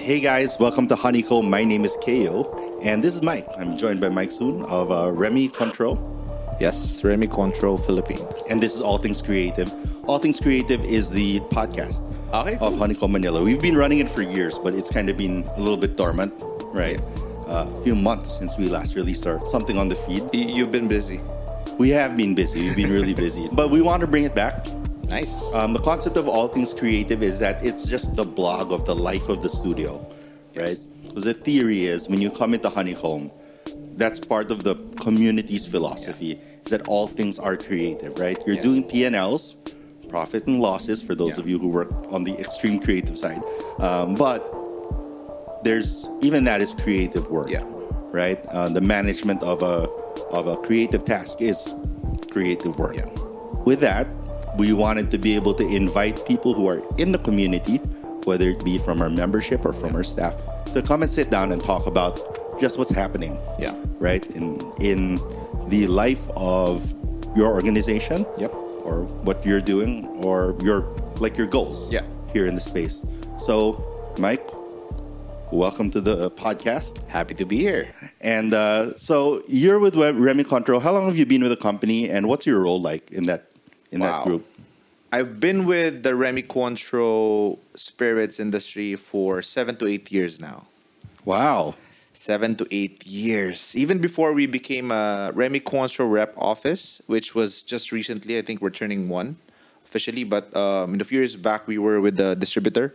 Hey guys, welcome to Honeycomb. My name is KO, and this is Mike. I'm joined by Mike Soon of Remy Control, Yes, Remy Control Philippines. and this is All Things Creative. All Things Creative is the podcast Okay. of Honeycomb Manila. We've been running it for years, but it's kind of been a little bit dormant, right? A few months since we last released something on the feed. You've been busy. We have been busy. We've been really busy, but we want to bring it back. Nice. The concept of All Things Creative is that it's just the blog of the life of the studio, right? Yes. So the theory is when you come into Honeycomb, that's part of the community's philosophy, is that all things are creative, right? You're doing P&Ls, profit and losses, for those of you who work on the extreme creative side. But there's, even that is creative work, Yeah. right? The management of a creative task is creative work. Yeah. With that, we wanted to be able to invite people who are in the community, whether it be from our membership or from our staff, to come and sit down and talk about just what's happening, Yeah. right? In the life of your organization, Yep. or what you're doing, or your goals, Yeah. here in the space. So, Mike, welcome to the podcast. Happy to be here. And so you're with Remy Control. How long have you been with the company, and what's your role like in that Wow. group? I've been with the Remy Cointreau spirits industry for 7 to 8 years now. Wow. 7 to 8 years. Even before we became a Remy Cointreau rep office, which was just recently, I think we're turning one officially. But in a few years back, we were with the distributor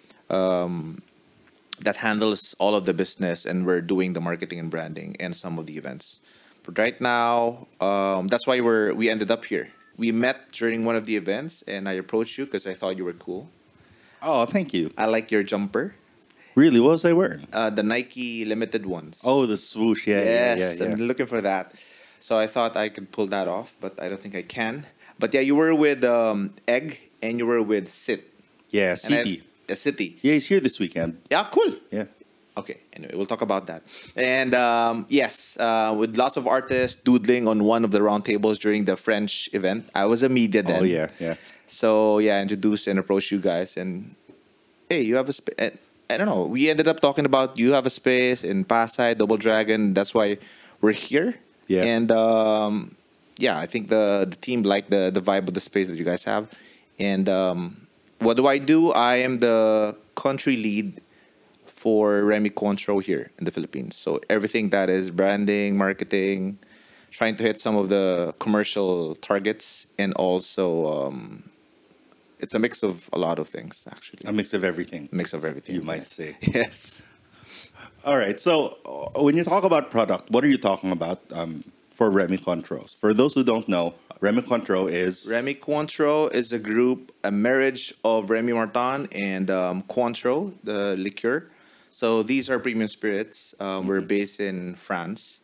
that handles all of the business, and we're doing the marketing and branding and some of the events. But right now, that's why we ended up here. We met during one of the events, and I approached you because I thought you were cool. Oh, thank you. I like your jumper, Really, what was I wearing? the Nike limited ones. Oh, the swoosh. Yeah, Yes, yeah. I'm looking for that. So I thought I could pull that off, but I don't think I can. But yeah, you were with Egg, and you were with Sit. Yeah, And CP. City. Yeah, he's here this weekend. Yeah, cool. Yeah. Okay, anyway, we'll talk about that. And yes, with lots of artists doodling on one of the round tables during the French event. I was a media then. Oh, yeah. So yeah, introduced and approached you guys, and hey, you have a space. I don't know. We ended up talking about you have a space in Pasay, Double Dragon. That's why we're here. Yeah. And yeah, I think the team liked the vibe of the space that you guys have. And what do? I am the country lead for Remy Cointreau here in the Philippines. So everything that is branding, marketing, trying to hit some of the commercial targets, and also it's a mix of a lot of things, actually. A mix of everything, A mix of everything. you might say. Yes. All right. So when you talk about product, what are you talking about for Remy Control? For those who don't know, Remy Control is... Remy Cointreau is a group, a marriage of Remy Martin and Cointreau, the liqueur. So these are premium spirits. We're based in France.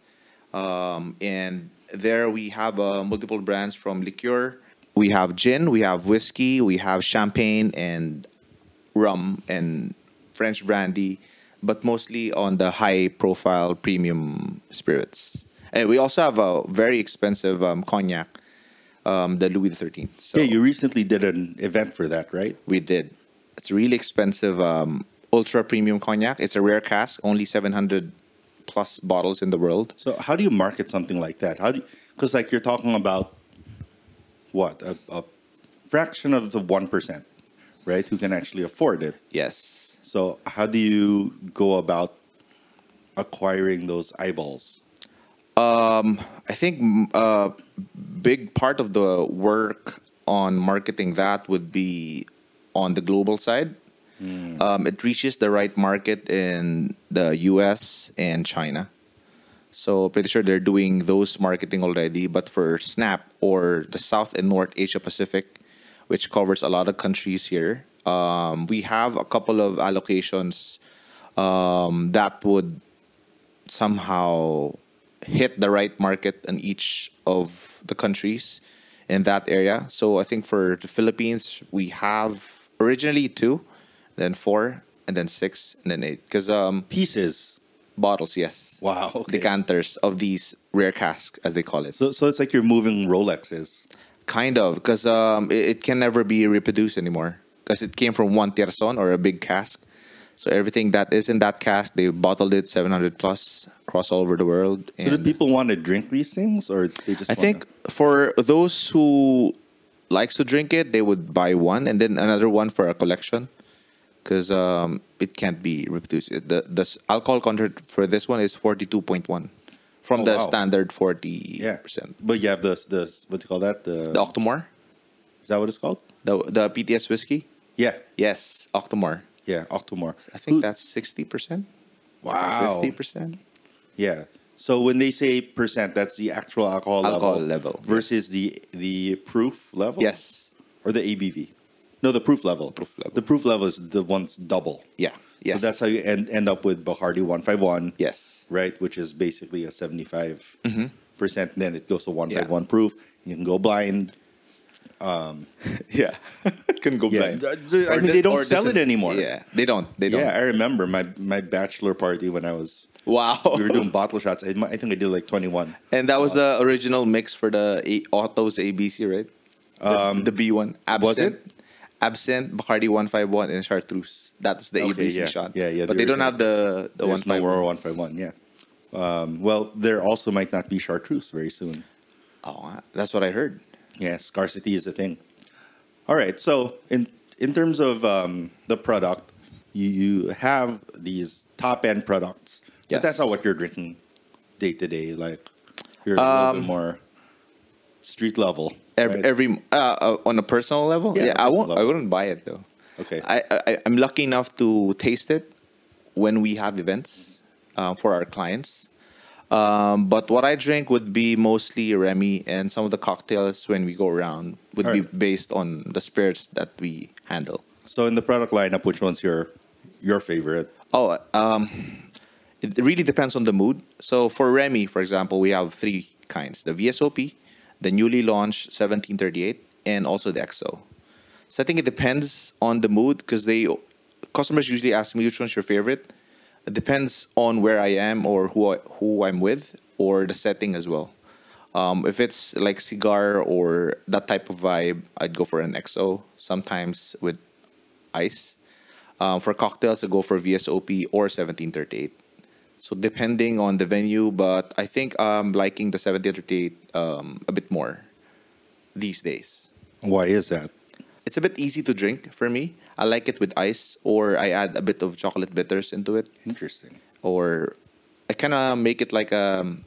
And there we have multiple brands from liqueur. We have gin, we have whiskey, we have champagne and rum and French brandy, but mostly on the high-profile premium spirits. And we also have a very expensive cognac, the Louis XIII. So Yeah, you recently did an event for that, right? we did. It's a really expensive ultra premium cognac. It's a rare cask, only 700 plus bottles in the world. So how do you market something like that? Because like you're talking about what, a fraction of the 1%, right, who can actually afford it. Yes. So how do you go about acquiring those eyeballs? I think a big part of the work on marketing that would be on the global side. It reaches the right market in the US and China. So pretty sure they're doing those marketing already. But for Snap or the South and North Asia Pacific, which covers a lot of countries here, we have a couple of allocations that would somehow hit the right market in each of the countries in that area. So I think for the Philippines, we have originally 2, then 4, and then 6, and then 8. Because Pieces. bottles, yes. Wow. Okay. Decanters of these rare casks, as they call it. So it's like you're moving Rolexes. Kind of, because it can never be reproduced anymore. Because it came from one tierson or a big cask. So everything that is in that cask, they bottled it 700 plus across all over the world. So do And people want to drink these things, or they just? I think for those who likes to drink it, they would buy one and then another one for a collection, because it can't be reproduced. Alcohol content for this one is 42.1 from Oh, the wow. standard 40%. But you have the what do you call that? The Octomore, Is that what it's called? the PTS whiskey. Yeah, Yes, Octomore. yeah, Octomore. I think that's 60%, Wow. 50%. Yeah. So when they say percent, that's the actual alcohol Level versus the proof level. Yes. Or the ABV. No, the proof level. Proof level. The proof level is the one's double. Yeah. Yes. So that's how you end up with Bacardi 151. Yes. Right, which is basically a 75%. Mm-hmm. Then it goes to 151 proof. You can go blind. Yeah. Can go Yeah, blind. I mean, they don't sell it anymore. Yeah, they don't. They don't. Yeah, I remember my bachelor party when I was. Wow. We were doing bottle shots. I think I did like 21. And that was the original mix for the Autos ABC, right? The B1. Was it? Absinthe, Bacardi 151, and Chartreuse. That's the Okay, ABC yeah. shot. Yeah, But the they don't original. have the There's no 151. Aurora 151. Yeah. Well, there also might not be chartreuse very soon. Oh, that's what I heard. Yeah, scarcity is a thing. All right. So in terms of the product, you have these top end products, but Yes. that's not what you're drinking day to day. Like you're a little bit more street level. right? Every on a personal level, Yeah, yeah, I personal won't. I level. wouldn't buy it though. Okay. I'm lucky enough to taste it when we have events for our clients. But what I drink would be mostly Remy, and some of the cocktails when we go around would be Alright. based on the spirits that we handle. So in the product lineup, which one's your favorite? Oh, it really depends on the mood. So for Remy, for example, we have three kinds: the VSOP, the newly launched 1738, and also the XO. So I think it depends on the mood, because customers usually ask me which one's your favorite. It depends on where I am or who I'm with, or the setting as well. If it's like cigar or that type of vibe, I'd go for an XO. Sometimes with ice. For cocktails, I go for VSOP or 1738. So depending on the venue, but I think I'm liking the 1738 a bit more these days. Why is that? It's a bit easy to drink for me. I like it with ice, or I add a bit of chocolate bitters into it, Interesting. or I kind of make it like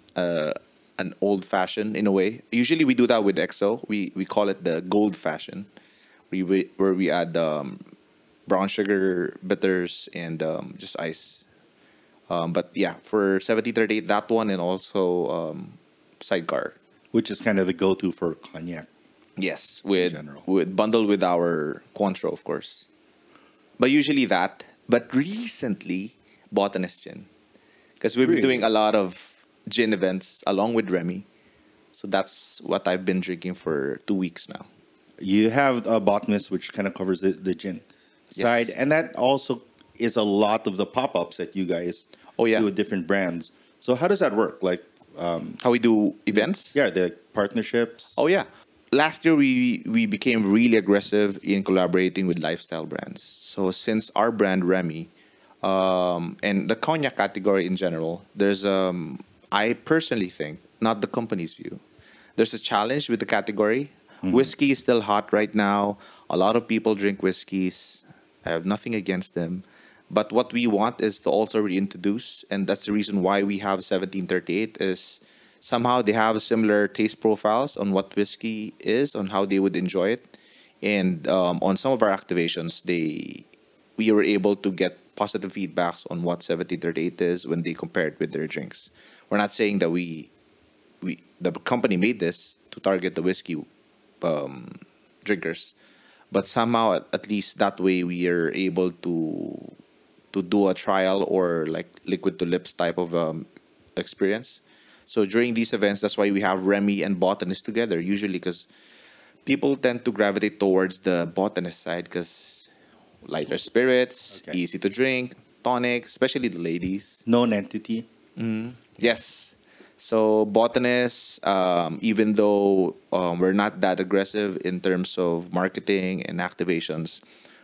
an old fashioned in a way. Usually we do that with XO. We call it the gold fashion, where we add brown sugar bitters and just ice. But yeah, for 1738, that one, and also sidecar. Which is kind of the go-to for cognac. Yes, general. with bundled with our Cointreau, of course. But usually that. But recently, Botanist Gin, because we've been Really? doing a lot of gin events along with Remy. So that's what I've been drinking for 2 weeks now. You have a botanist, which kind of covers the gin side, Yes. and that also is a lot of the pop-ups that you guys Oh, yeah. do with different brands. So how does that work? Like, How we do events? yeah, the partnerships. Oh yeah. Last year we became really aggressive in collaborating with lifestyle brands. So since our brand Remy, and the cognac category in general, there's I personally think, not the company's view, there's a challenge with the category. Whiskey is still hot right now. A lot of people drink whiskeys. I have nothing against them. But what we want is to also reintroduce, and that's the reason why we have 1738, is somehow they have similar taste profiles on what whiskey is, on how they would enjoy it. And on some of our activations, we were able to get positive feedbacks on what 1738 is when they compare it with their drinks. We're not saying that the company made this to target the whiskey drinkers, but somehow at least that way we are able to do a trial or like liquid to lips type of experience. So during these events, that's why we have Remy and Botanist together usually, because people tend to gravitate towards the Botanist side because lighter spirits, Okay. easy to drink, tonic, especially the ladies. Known entity. Yes. So Botanist, even though we're not that aggressive in terms of marketing and activations,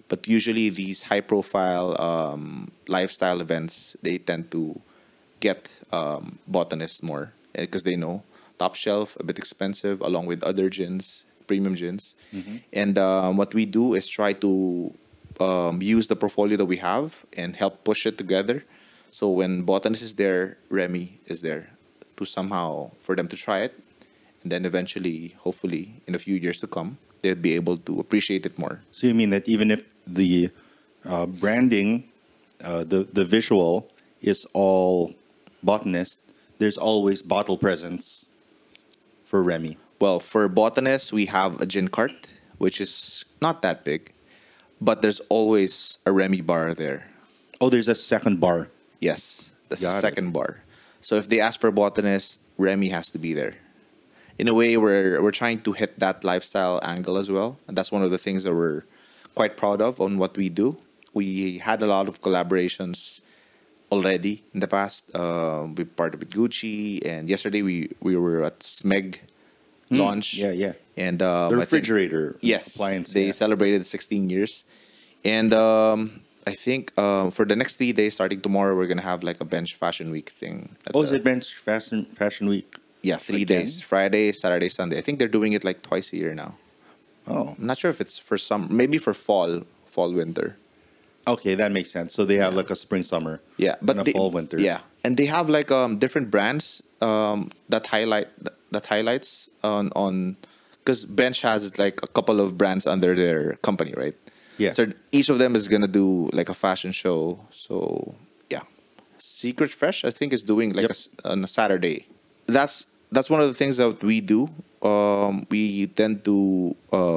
But usually these high-profile lifestyle events, they tend to get botanists more because they know top shelf, a bit expensive, along with other gins, premium gins. And what we do is try to use the portfolio that we have and help push it together. So when botanist is there, Remy is there to somehow for them to try it, and then eventually, hopefully, in a few years to come, they'll be able to appreciate it more. So you mean that even if the branding, the visual is all botanist, there's always bottle presence for Remy. Well, for botanists, we have a gin cart, which is not that big, but there's always a Remy bar there. Oh, there's a second bar. Yes, the Got it. second bar. So if they ask for botanist, Remy has to be there. In a way, we're trying to hit that lifestyle angle as well, and that's one of the things that we're quite proud of on what we do. We had a lot of collaborations already in the past. We partnered with Gucci, and yesterday we were at Smeg launch. Yeah. And The I think- refrigerator yes, appliance. they yeah. celebrated 16 years, and I think for the next 3 days, starting tomorrow, we're gonna have like a bench fashion week thing. at Oh, the- is it Bench Fashion Week? Yeah, 3 Again? days: Friday, Saturday, Sunday. I think they're doing it like twice a year now. Oh, I'm not sure if it's for some, maybe for fall, winter. okay, that makes sense. So they have like a spring, summer. Yeah, but and a fall, winter. Yeah, and they have like different brands that highlights on because Bench has like a couple of brands under their company, right? Yeah. So each of them is gonna do like a fashion show. So yeah, Secret Fresh I think is doing like Yep. on a Saturday. That's one of the things that we do. We tend to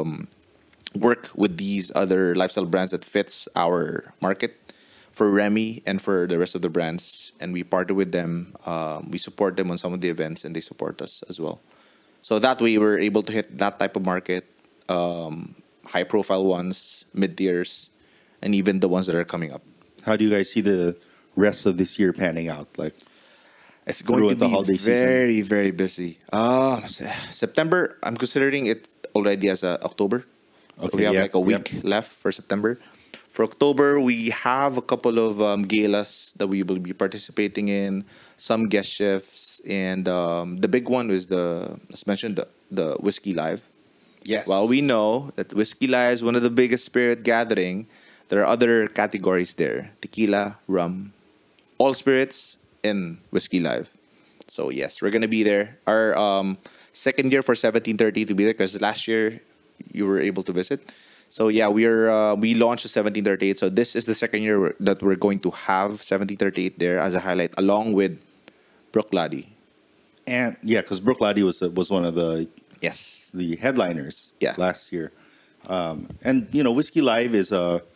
work with these other lifestyle brands that fits our market for Remy and for the rest of the brands, and we partner with them. We support them on some of the events, and they support us as well. So that way, we're able to hit that type of market, high profile ones, mid tiers, and even the ones that are coming up. How do you guys see the rest of this year panning out? Like, It's going Throughout to the be holiday season. very, very busy. September, I'm considering it already as October. Okay, We have yep, like a week left for September. For October, we have a couple of galas that we will be participating in, some guest chefs, and the big one was as mentioned, the Whiskey Live. yes. While we know that Whiskey Live is one of the biggest spirit gathering, there are other categories there: tequila, rum, all spirits, and Whiskey Live. So yes, we're gonna be there. Our second year for 1730 to be there because last year you were able to visit. So yeah, we launched 1738. So this is the second year that we're going to have 1738 there as a highlight, along with Brooklady. And yeah, because Brooke Laddie was one of the Yes. headliners Yeah. last year. And Whiskey Live is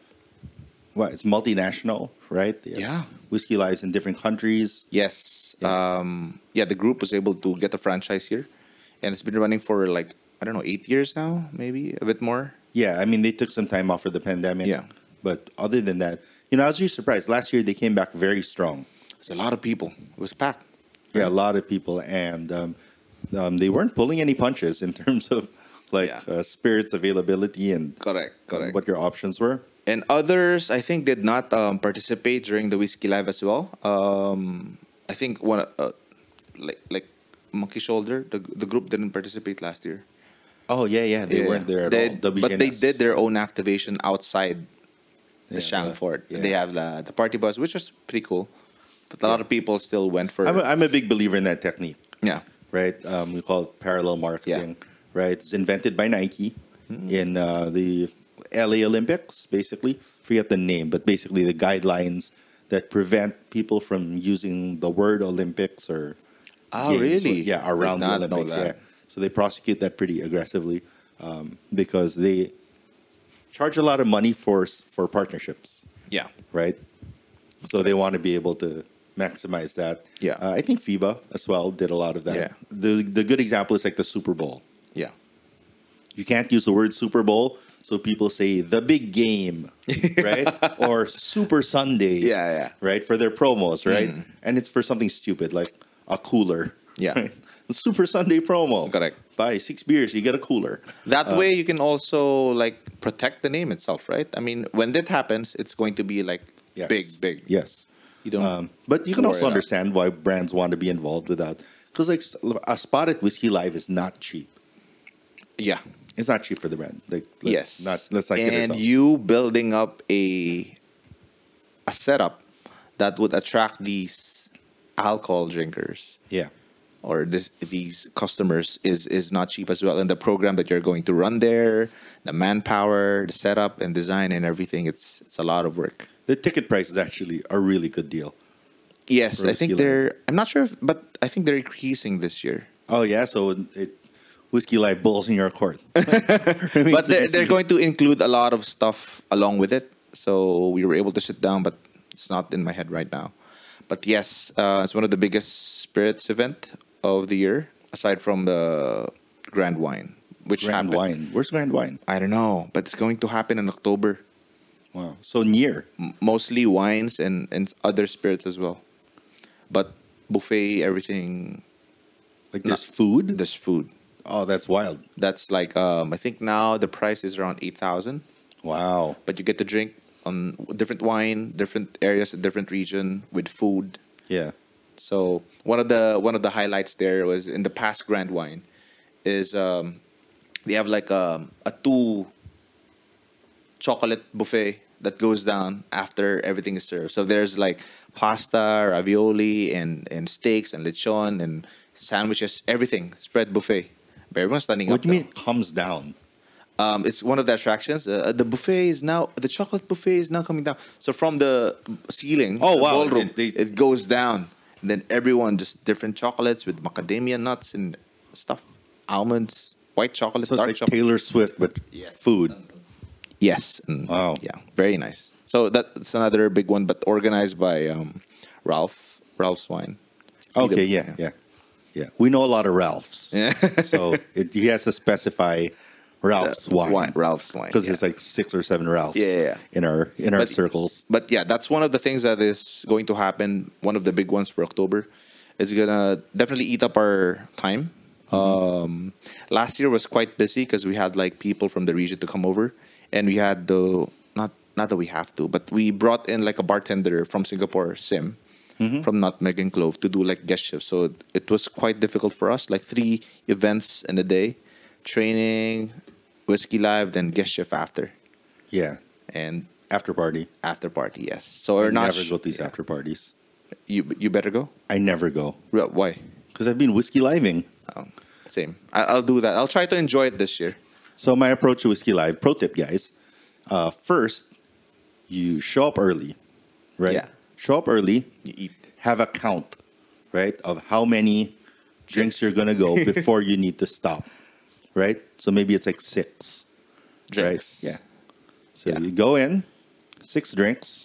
it's multinational, right? Yeah. Whiskey Live's in different countries. Yes. Yeah. The group was able to get a franchise here. And it's been running for like, I don't know, 8 years now, maybe a bit more. Yeah, I mean they took some time off for the pandemic. Yeah. But other than that, I was really surprised. Last year they came back very strong. There's a lot of people. It was packed. Yeah, a lot of people, and they weren't pulling any punches in terms of like Yeah. spirits availability and Correct. what your options were. And others, I think, did not participate during the Whiskey Live as well. I think one, like Monkey Shoulder, the group didn't participate last year. Oh yeah, they weren't there at all. But they did their own activation outside the Yeah, Shangford. yeah. They have the party bus, which was pretty cool. But a lot of people still went for. I'm a big believer in that technique, yeah. right? We call it parallel marketing, right? It's invented by Nike in the LA Olympics, basically. Forget the name, but basically the guidelines that prevent people from using the word Olympics or Oh, games, really? yeah, around Did the not know Olympics. that. Yeah, so they prosecute that pretty aggressively because they charge a lot of money for partnerships, Yeah. right? So they want to be able to maximize that. Yeah. I think FIBA as well did a lot of that. Yeah. The good example is like the Super Bowl. Yeah. You can't use the word Super Bowl, so people say the big game, right? Or Super Sunday, Yeah. right? For their promos, right? And it's for something stupid like a cooler Yeah. Right? The Super Sunday promo. Correct. Buy 6 beers, you get a cooler. That way, you can also like protect the name itself, right? I mean, when that happens, it's going to be like Yes. big. Yes. You don't. But you can worry also about- understand why brands want to be involved with that. Because like a spot at Whiskey Live is not cheap. Yeah. It's not cheap for the brand. Like Yes. let's not kid and ourselves. you building up a setup that would attract these alcohol drinkers Yeah. or these customers is not cheap as well. And the program that you're going to run there, the manpower, the setup and design and everything, it's a lot of work. The ticket price is actually a really good deal. Yes, For I think Whiskey they're. I'm not sure, but I think they're increasing this year. Oh yeah, so Whiskey Live bulls in your court. But they're going to include a lot of stuff along with it. So we were able to sit down, but it's not in my head right now. But yes, it's one of the biggest spirits event of the year, aside from the Grand Wine, which Grand happened. Wine. Where's Grand Wine? I don't know, but it's going to happen in October. Wow. So near. Mostly wines and other spirits as well. But buffet, everything, Like there's food. there's food. Oh, that's wild. That's like I think now the price is around 8,000. Wow. But you get to drink on different wine, different areas, different region with food. Yeah. So one of the highlights there was in the past Grand Wine is they have like a 2 chocolate buffet that goes down after everything is served. So there's like pasta, ravioli, and steaks and lechon and sandwiches, everything spread buffet. But everyone's standing What up. do you mean though. it comes down? It's one of the attractions. The chocolate buffet is now coming down. So from the ceiling, Oh, the wow. ballroom, It- it goes down. And then everyone just different chocolates with macadamia nuts and stuff, almonds, white chocolate, So it's dark like chocolate. Taylor Swift, but Yes. food. Yes. And Wow. Yeah, very nice. So that's another big one, but organized by Ralph's Wine. Okay, yeah. We know a lot of Ralphs. Yeah. So he has to specify Ralph's wine. Ralph's Wine. Because yeah. there's like 6 or 7 Ralphs Yeah. in our But- circles. But yeah, that's one of the things that is going to happen. One of the big ones for October is gonna definitely eat up our time. Last year was quite busy because we had like people from the region to come over, and we had the not that we have to, but we brought in like a bartender from Singapore, Sim, from Nutmeg and Clove to do like guest shifts. So it was quite difficult for us, like 3 events in a day, training, Whiskey Live, then guest shift after, Yeah. and After party. after party. Yes, so I we're not. never go to these yeah. after parties. You better go. I never go. Why? Because I've been whiskey living. Oh, same. I'll do that. I'll try to enjoy it this year. So my approach to Whiskey Live, pro tip, guys. First, you show up early, right? Yeah. Show up early, You eat. have a count, right, of how many drinks you're going to go before you need to stop, right? So maybe it's like 6. Drinks. Right? Yeah. So Yeah. you go in, 6 drinks.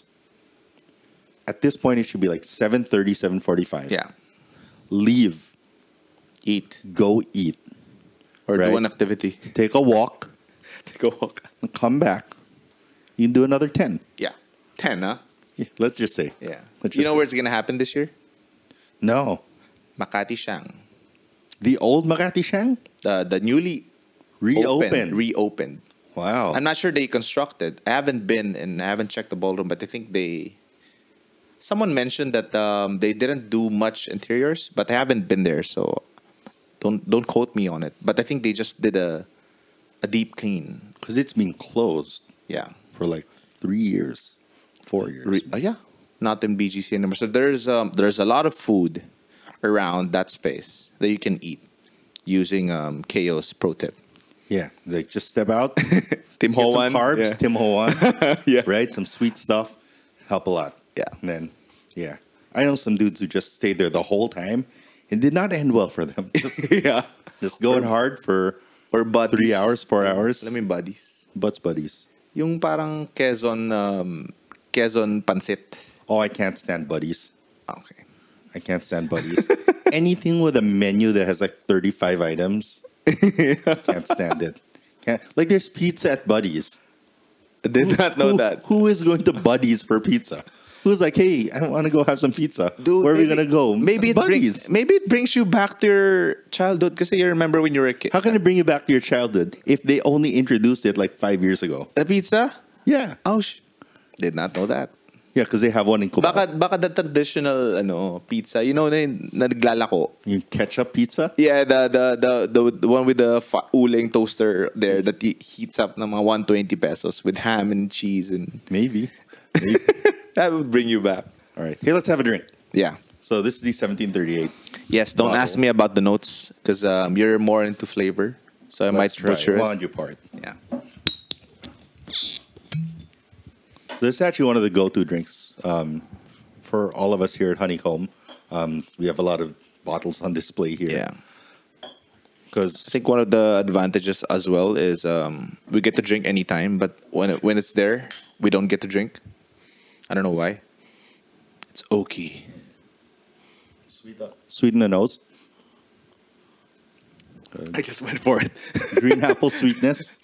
At this point, it should be like 7:30, 7:45. Yeah. Leave, Eat. go eat, Or Right. do an activity. take a walk, Take a walk. and come back. You can do another 10. Yeah. 10, huh? Yeah, let's just say. Yeah. Let's You just know say. where it's going to happen this year? No. Makati Shang. The old Makati Shang? The newly reopened. Wow. I'm not sure they constructed. I haven't been and I haven't checked the ballroom, but I think someone mentioned that they didn't do much interiors, but I haven't been there, so don't quote me on it. But I think they just did a deep clean. Because it's been closed Yeah. for like 3 years, 4 years. Yeah. Not in BGC anymore. So there's a lot of food around that space that you can eat using KO's pro tip. Yeah. Like just step out, Tim get some Ho-wan, carbs, yeah. Tim Ho-wan, Yeah. right? Some sweet stuff. Help a lot. Yeah. And then, yeah. I know some dudes who just stayed there the whole time. It did not end well for them. Yeah. Just going hard for Or buddies. 3 hours, 4 hours. Alam mo yung buddies? Butts buddies. Yung parang Quezon pancit. Oh, I can't stand buddies. Okay. I can't stand buddies. Anything with a menu that has like 35 items, can't stand it. Like there's pizza at Buddies. I did not know that. Who is going to Buddies for pizza? Who's like, hey, I want to go have some pizza. Dude, Where are we gonna go? Maybe Buddies. maybe it brings you back to your childhood because you remember when you were a kid. How can it bring you back to your childhood if they only introduced it like 5 years ago? The pizza? Yeah, Oh, did not know that. yeah, because they have one in Cubao. Baka the traditional pizza, na naglalako. Yung ketchup pizza. Yeah, the one with the uling toaster there that heats up ng mga 120 pesos with ham and cheese and Maybe. that would bring you back. All right. Hey, let's have a drink. Yeah. So this is the 1738. Yes, don't Bottle. ask me about the notes because you're more into flavor. So I might Let's try. butcher We'll it. on your part. Yeah. This is actually one of the go-to drinks for all of us here at Honeycomb. We have a lot of bottles on display here. Yeah. I Because think one of the advantages as well is we get to drink anytime, but when it's there, we don't get to drink. I don't know why. It's oaky. sweet in the nose. I just went for it. Green apple sweetness.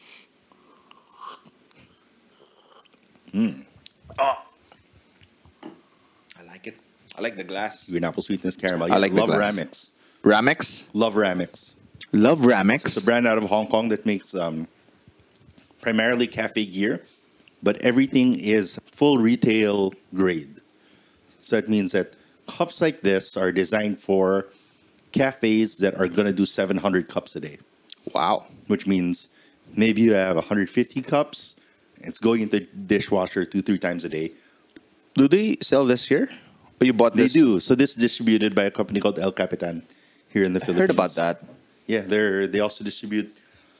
I like it. I like the glass. Green apple sweetness caramel. I like the Love glass. Ramex. Ramex. Love Ramex. Love Ramex. It's a brand out of Hong Kong that makes primarily cafe gear, but everything is full retail grade. So that means that cups like this are designed for cafes that are going to do 700 cups a day, Wow. which means maybe you have 150 cups. It's going into dishwasher 2-3 times a day. Do they sell this here? Or you bought They this? do. So this is distributed by a company called El Capitan here in the I Philippines. heard about that. Yeah, they also distribute.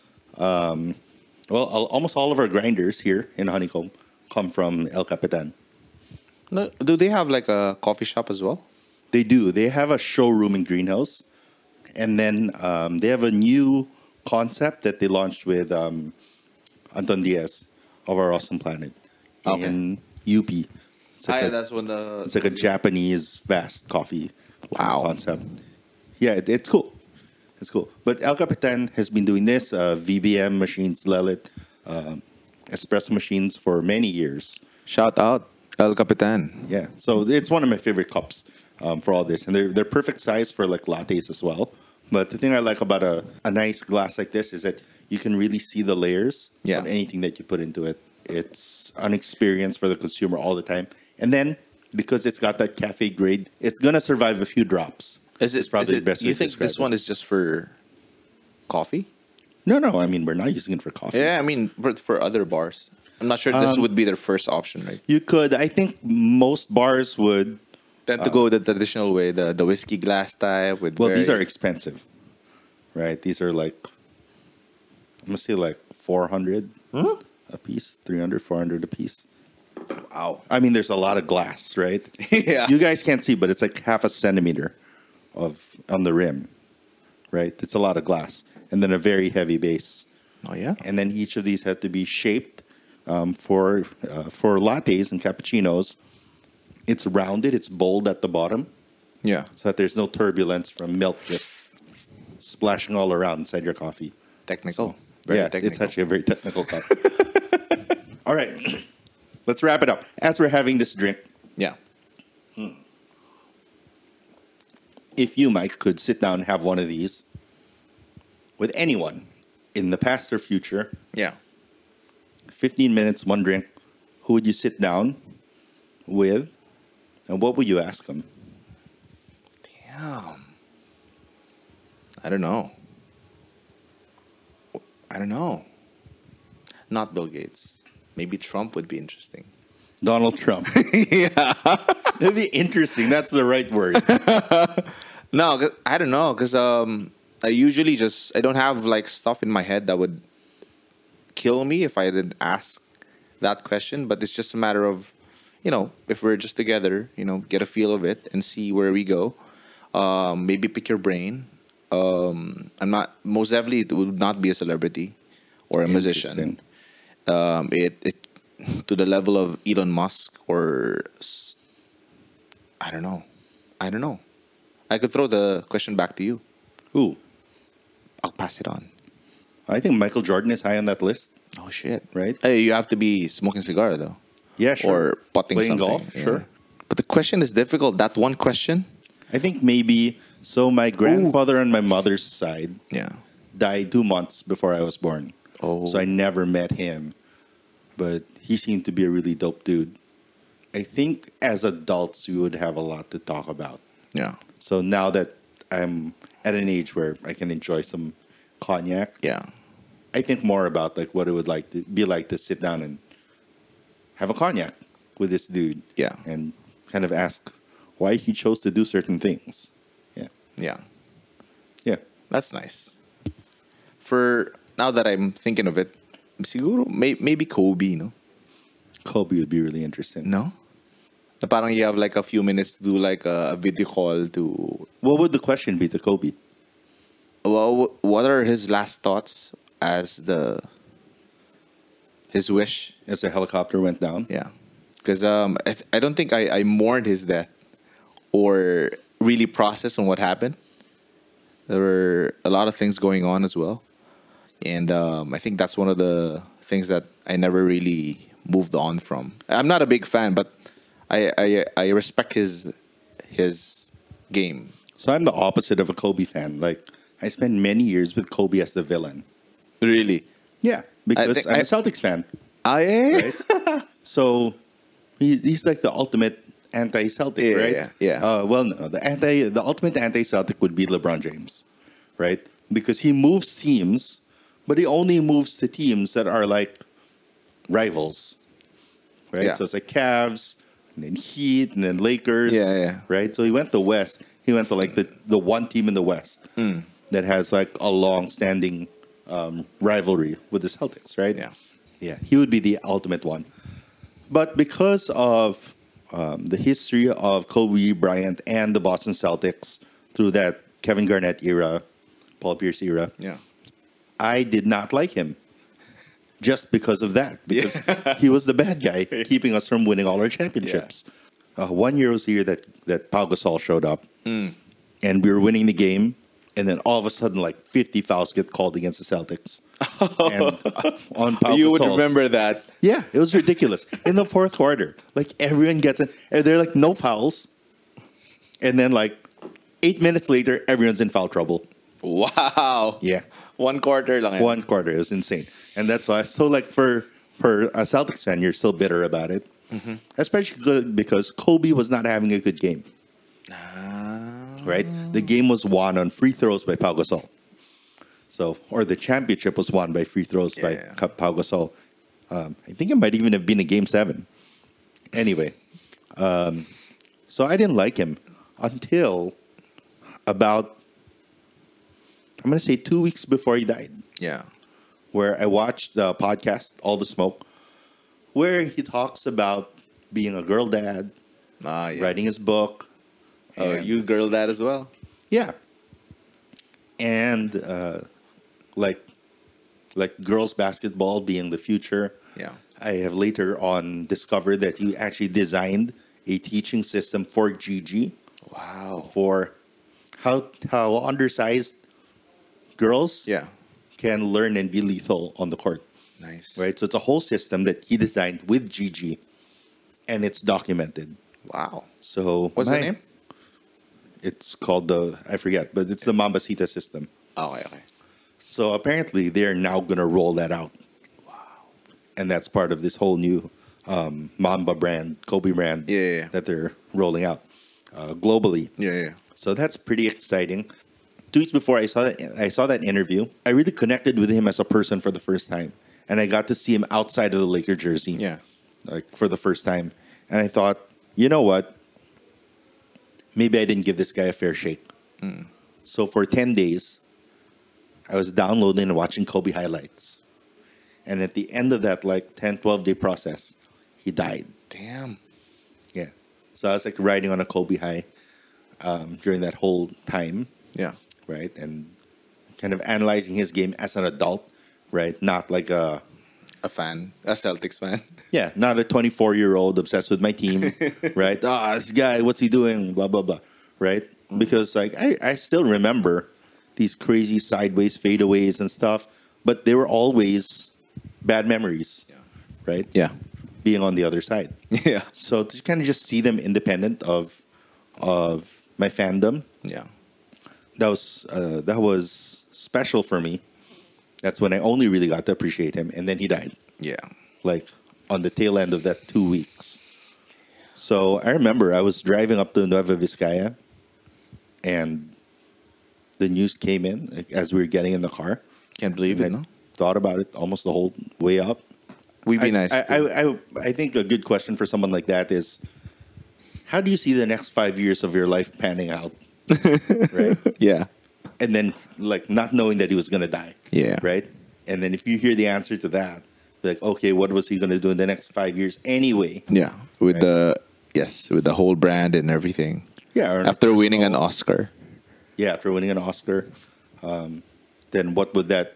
Almost all of our grinders here in Honeycomb come from El Capitan. No, do they have like a coffee shop as well? They do. They have a showroom in Greenhouse, and then they have a new concept that they launched with Anton Diaz of Our Awesome Planet in UP. It's like, that's when the it's like a Japanese fast coffee Wow. concept. Yeah, it's cool. It's cool. But El Capitan has been doing this, VBM machines, Lelit, espresso machines for many years. shout out El Capitan. Yeah, so it's one of my favorite cups for all this, and they're perfect size for like lattes as well. But the thing I like about a nice glass like this is that you can really see the layers Yeah. of anything that you put into it. It's an experience for the consumer all the time, and then because it's got that cafe grade, it's gonna survive a few drops. It's probably the best way You to think describe this it. one is just for coffee? No, I mean we're not using it for coffee. Yeah, I mean for other bars. I'm not sure this would be their first option, right? You could. I think most bars would. Tend to go the traditional way, the whiskey glass type with. Well, these very- are expensive, right? These are like, I'm gonna say like 400 a piece, 300, 400 a piece. Wow. I mean, there's a lot of glass, right? Yeah. You guys can't see, but it's like half a centimeter on the rim, right? It's a lot of glass, and then a very heavy base, Oh yeah. and then each of these have to be shaped for lattes and cappuccinos. It's rounded, it's bold at the bottom, Yeah. so that there's no turbulence from milk just splashing all around inside your coffee. Technical. Very Yeah, technical. it's actually a very technical cup. All right, let's wrap it up. As we're having this drink, Yeah. if you, Mike, could sit down and have one of these with anyone in the past or future, Yeah. 15 minutes, one drink, who would you sit down with, and what would you ask them? Damn. I don't know. Not Bill Gates. Maybe Trump would be interesting. Donald Trump. Yeah. It'd be interesting. That's the right word. No, I don't know, because I usually I don't have like stuff in my head that would kill me if I didn't ask that question. But it's just a matter of, if we're just together, get a feel of it and see where we go. Maybe pick your brain. Most definitely it would not be a celebrity or a musician. It to the level of Elon Musk or I don't know. I could throw the question back to you. Who? I'll pass it on. I think Michael Jordan is high on that list, Oh shit! right? Hey, you have to be smoking cigar though, Yeah, sure. or potting Playing something. golf, Yeah. sure. question is difficult. That one question. I think maybe so. My grandfather on my mother's side Yeah. died 2 months before I was born. Oh. So I never met him, but he seemed to be a really dope dude. I think as adults we would have a lot to talk about. Yeah. So now that I'm at an age where I can enjoy some cognac, Yeah. I think more about like what it would like to be like to sit down and have a cognac with this dude. Yeah. And kind of ask why he chose to do certain things. Yeah. Yeah. Yeah. That's nice. For now that I'm thinking of it, siguro maybe Kobe, no? Kobe would be really interesting. No? Na parang you have like a few minutes to do like a video call to. What would the question be to Kobe? Well, what are his last thoughts as his wish? As the helicopter went down? Yeah, because I don't think I mourned his death or really processed on what happened. There were a lot of things going on as well, and I think that's one of the things that I never really moved on from. I'm not a big fan, but I respect his game. So I'm the opposite of a Kobe fan. Like, I spent many years with Kobe as the villain. Really? Yeah, because I'm a Celtics fan. Yeah. Right? So he's like the ultimate anti-Celtic, Yeah, right? yeah. Well, no, the ultimate anti-Celtic would be LeBron James, right? Because he moves teams, but he only moves to teams that are like rivals, right? Yeah. So it's like Cavs, and then Heat, and then Lakers, Yeah, yeah. right? So he went to West. He went to like the one team in the West that has like a long-standing rivalry with the Celtics, right? Yeah. Yeah, he would be the ultimate one. But because of the history of Kobe Bryant and the Boston Celtics through that Kevin Garnett era, Paul Pierce era, Yeah. I did not like him. Just because of that. Because he was the bad guy, keeping us from winning all our championships. 1 year was the year that Pau Gasol showed up. And we were winning the game. And then all of a sudden, like 50 fouls get called against the Celtics. And on Pau You would Gasol. remember that. Yeah, it was ridiculous. In the fourth quarter, like everyone gets in, and they're like no fouls. And then like 8 minutes later, everyone's in foul trouble. Wow. Yeah. 1 quarter lang yan. 1 quarter. It was insane. And that's why, so like for a Celtics fan, you're still bitter about it. Especially good because Kobe was not having a good game. Right? The game was won on free throws by Pau Gasol. So, or the championship was won by free throws by Pau Gasol. I think it might even have been a game 7. Anyway, so I didn't like him until about, I'm going to say 2 weeks before he died, Yeah. where I watched the podcast, All the Smoke, where he talks about being a girl dad, Yeah. writing his book. Oh, and- you girl that as well? Yeah. And like girls basketball being the future. Yeah. I have later on discovered that he actually designed a teaching system for GG Wow. for how undersized girls Yeah. can learn and be lethal on the court. Nice. Right? So it's a whole system that he designed with GG and it's documented. Wow. So What's the name? It's called I forget, but it's the Mambasita system. Okay, okay. So apparently they're now going to roll that out. Wow. And that's part of this whole new Mamba brand, Kobe brand Yeah. that they're rolling out globally. Yeah. So that's pretty exciting. 2 weeks before I saw that interview, I really connected with him as a person for the first time. And I got to see him outside of the Laker jersey. Yeah. Like for the first time. And I thought, you know what? Maybe I didn't give this guy a fair shake. So for 10 days, I was downloading and watching Kobe highlights. And at the end of that, like 10, 12-day process, he died. Damn. Yeah. So I was like riding on a Kobe high during that whole time, Yeah. right? And kind of analyzing his game as an adult, right? Not like a Celtics fan. Yeah, not a 24-year-old obsessed with my team, right? This guy, what's he doing? Blah, blah, blah, right? Because like I still remember these crazy sideways fadeaways and stuff, but they were always bad memories, right? Yeah. being on the other side. Yeah. So to kind of just see them independent of my fandom, Yeah. that was special for me. That's when I only really got to appreciate him, and then he died, Yeah. like on the tail end of that 2 weeks. So I remember I was driving up to Nueva Vizcaya, and the news came in like, as we were getting in the car. Can't believe And it, I no? thought about it almost the whole way up. We'd be nice. I think a good question for someone like that is, how do you see the next 5 years of your life panning out? Right? Yeah. And then like not knowing that he was going to die. Yeah. Right? And then if you hear the answer to that, like, okay, what was he going to do in the next 5 years anyway? Yeah. With Right. with the whole brand and everything. Yeah. or After winning an personal- Oscar. Yeah, after winning an Oscar, then what would that,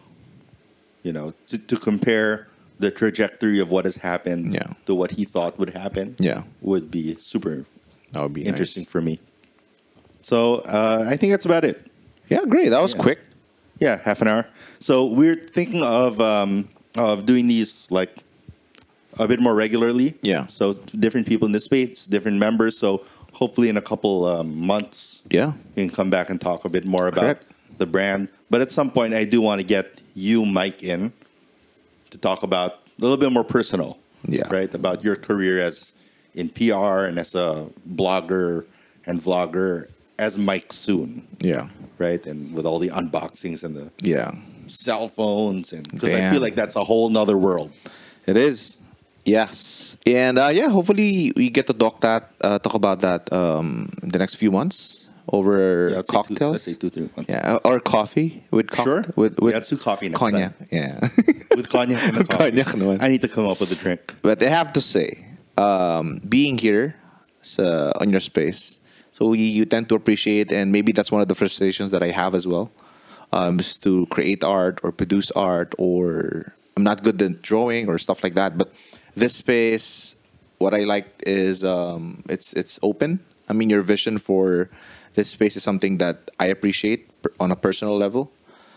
to compare the trajectory of what has happened Yeah. to what he thought would happen Yeah. would be super That would be interesting nice. for me. So I think that's about it. Yeah, great. That was Yeah. quick. Yeah, half an hour. So we're thinking of doing these like a bit more regularly. Yeah. So different people in the space, different members. So hopefully in a couple months, Yeah. we can come back and talk a bit more about Correct. the brand. But at some point, I do want to get you, Mike, in to talk about a little bit more personal. Yeah. Right? About your career as in PR and as a blogger and vlogger as Mike Soon. Yeah. Right? And with all the unboxings and the Yeah. cell phones. And because I Damn. feel like that's a whole nother world. It is. Yes. And hopefully we get to talk about that in the next few months over Yeah, let's say cocktails. let's say 2-3 months. Yeah, or coffee with Sure. with Let's do coffee next cognac. time. Yeah. With cognac and the coffee. Cognac naman. I need to come up with a drink. But I have to say, being here on your space, so you tend to appreciate, and maybe that's one of the frustrations that I have as well, is to create art or produce art, or I'm not good at drawing or stuff like that. But this space, what I like is it's open. I mean, your vision for this space is something that I appreciate on a personal level.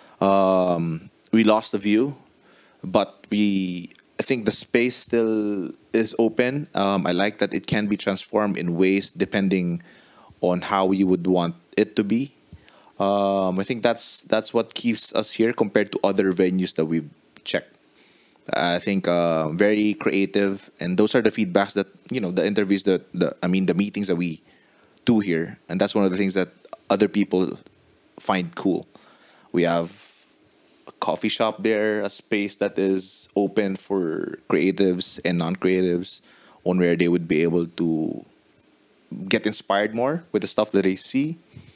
We lost the view, but I think the space still is open. I like that it can be transformed in ways depending on how you would want it to be. I think that's what keeps us here compared to other venues that we've checked. I think very creative, and those are the feedbacks that the interviews the meetings that we do here, and that's one of the things that other people find cool. We have a coffee shop there, a space that is open for creatives and non-creatives, on where they would be able to get inspired more with the stuff that they see.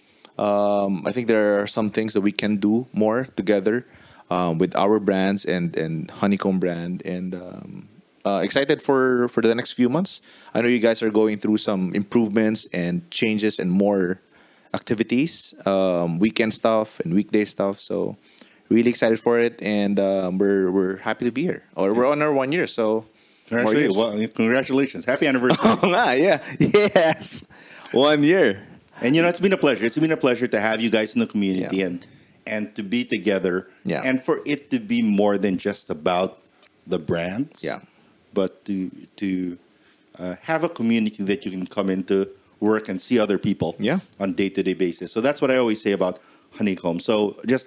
I think there are some things that we can do more together with our brands and Honeycomb brand, and excited for the next few months. I know you guys are going through some improvements and changes and more activities, weekend stuff and weekday stuff. So really excited for it, and we're happy to be here. Or we're on our 1 year, so more years. Congratulations. Happy anniversary. Yeah, yes, 1 year. And it's been a pleasure. It's been a pleasure to have you guys in the community Yeah. and to be together. Yeah. And for it to be more than just about the brands. Yeah. But to have a community that you can come into, work, and see other people Yeah. on a day-to-day basis. So that's what I always say about Honeycomb. So just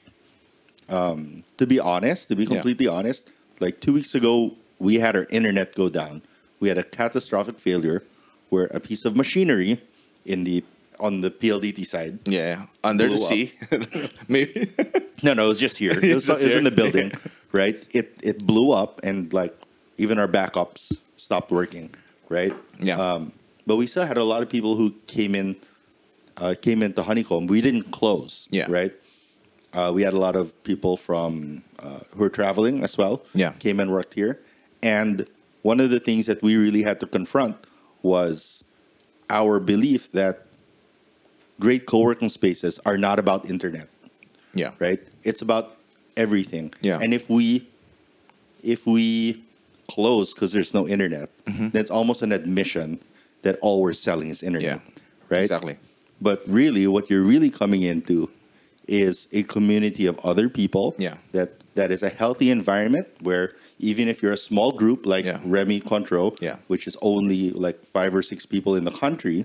to be honest, to be completely honest, like 2 weeks ago, we had our internet go down. We had a catastrophic failure where a piece of machinery on the PLDT side. Yeah, under the Blew sea, maybe. No, it was just here. It was, Just it was in here. the building, right? It blew up, and like even our backups stopped working, right? Yeah. But we still had a lot of people who came into Honeycomb. We didn't close, Yeah. right? We had a lot of people from who were traveling as well. Yeah. Came and worked here, and one of the things that we really had to confront was our belief that great co-working spaces are not about internet, Yeah. right? It's about everything. Yeah. And if we close because there's no internet, that's almost an admission that all we're selling is internet, Yeah. right? Exactly. But really, what you're really coming into is a community of other people Yeah. that that is a healthy environment where even if you're a small group like Remy Contro, which is only like 5 or 6 people in the country,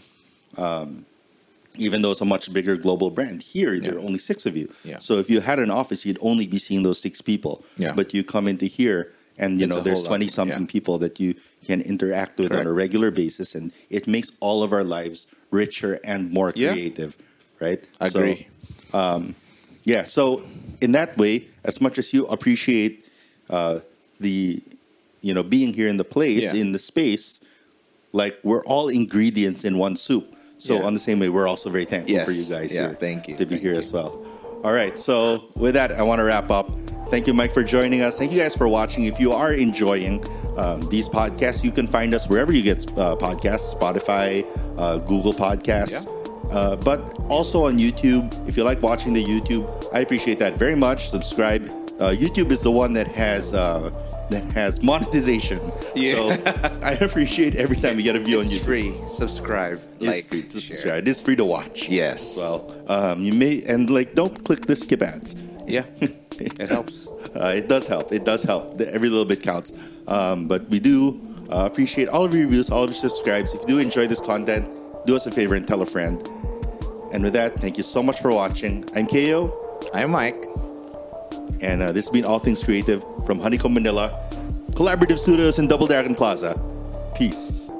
even though it's a much bigger global brand, here there are only 6 of you. So if you had an office, you'd only be seeing those 6 people. But you come into here and there's 20 something people that you can interact with on a regular basis, and it makes all of our lives richer and more creative, right? Agree. So, so in that way, as much as you appreciate the being here in the place, in the space, like we're all ingredients in one soup. So on the same way, we're also very thankful for you guys here thank you. to be here as well. All right, so with that, I want to wrap up. Thank you, Mike, for joining us. Thank you guys for watching. If you are enjoying these podcasts, you can find us wherever you get podcasts, Spotify, Google Podcasts, but also on YouTube. If you like watching the YouTube, I appreciate that very much. Subscribe. YouTube is the one that has monetization. So I appreciate every time we get a view on YouTube. It's free. Subscribe. It's free to subscribe. It is free to watch. Yes. Well, you may, and don't click the skip ads. Yeah. It helps. It does help. It does help. Every little bit counts. But we do appreciate all of your reviews, all of your subscribes. If you do enjoy this content, do us a favor and tell a friend. And with that, thank you so much for watching. I'm KO. I'm Mike. And this has been All Things Creative from Honeycomb Manila, Collaborative Studios in Double Dragon Plaza. Peace.